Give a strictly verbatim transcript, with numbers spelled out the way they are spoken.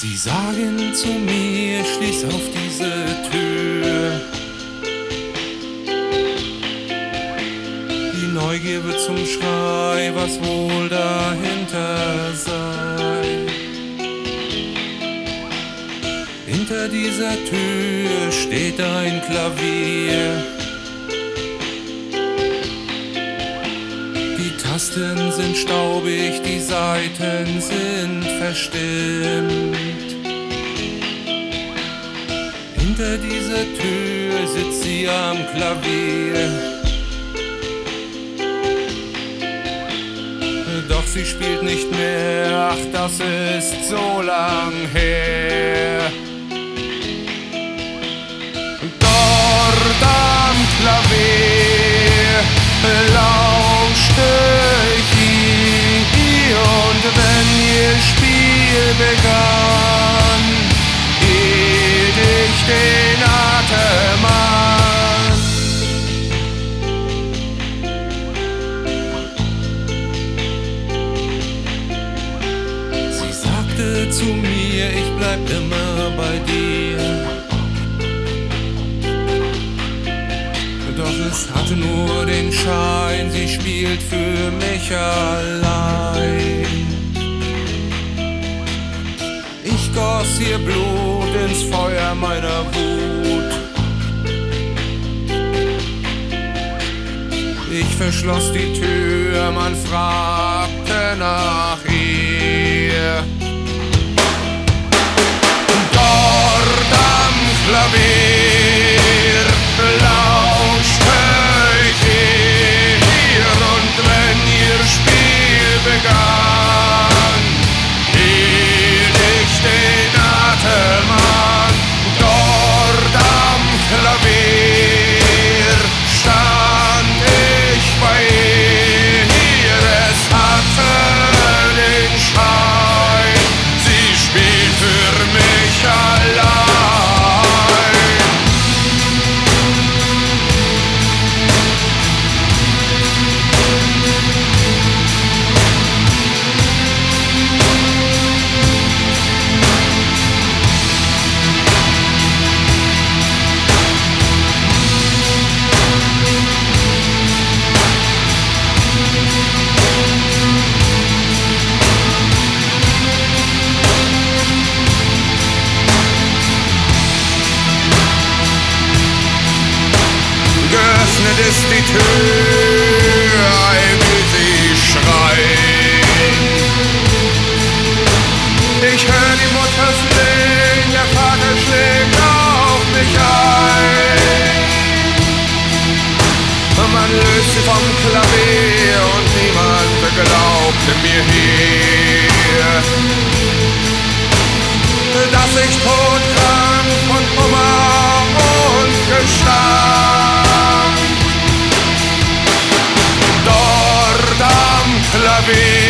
Sie sagen zu mir, schließ auf diese Tür. Die Neugier wird zum Schrei, was wohl dahinter sei. Hinter dieser Tür steht ein Klavier. Die Tasten sind staubig, die Saiten sind verstimmt. Hinter dieser Tür sitzt sie am Klavier. Doch sie spielt nicht mehr, ach, das ist so lang her. Dort am Klavier lauschte ich ihr, und wenn ihr Spiel begann, hielt ich den Atem an. Sie sagte zu mir, ich bleib immer bei dir. Doch es hatte nur den Schein, sie spielt für mich allein. Ich goss ihr Blut ins Feuer meiner Wut. Ich verschloss die Tür, man fragte nach ihr. Dort am Klavier lauschte ich ihr, und wenn ihr Spiel begann, hielt ich den Atem an. Dort am Klavier stand ich bei ihr, es hatte den Schein, sie spielt für mich allein. Geöffnet ist die Tür, ei, wie sie schreit. Ich hör die Mutter flehen, der Vater schlägt auf mich ein. Man löst sie vom Klavier und niemand glaubte mir hier, dass ich todkrank von Kummer und Gestank dort am Klavier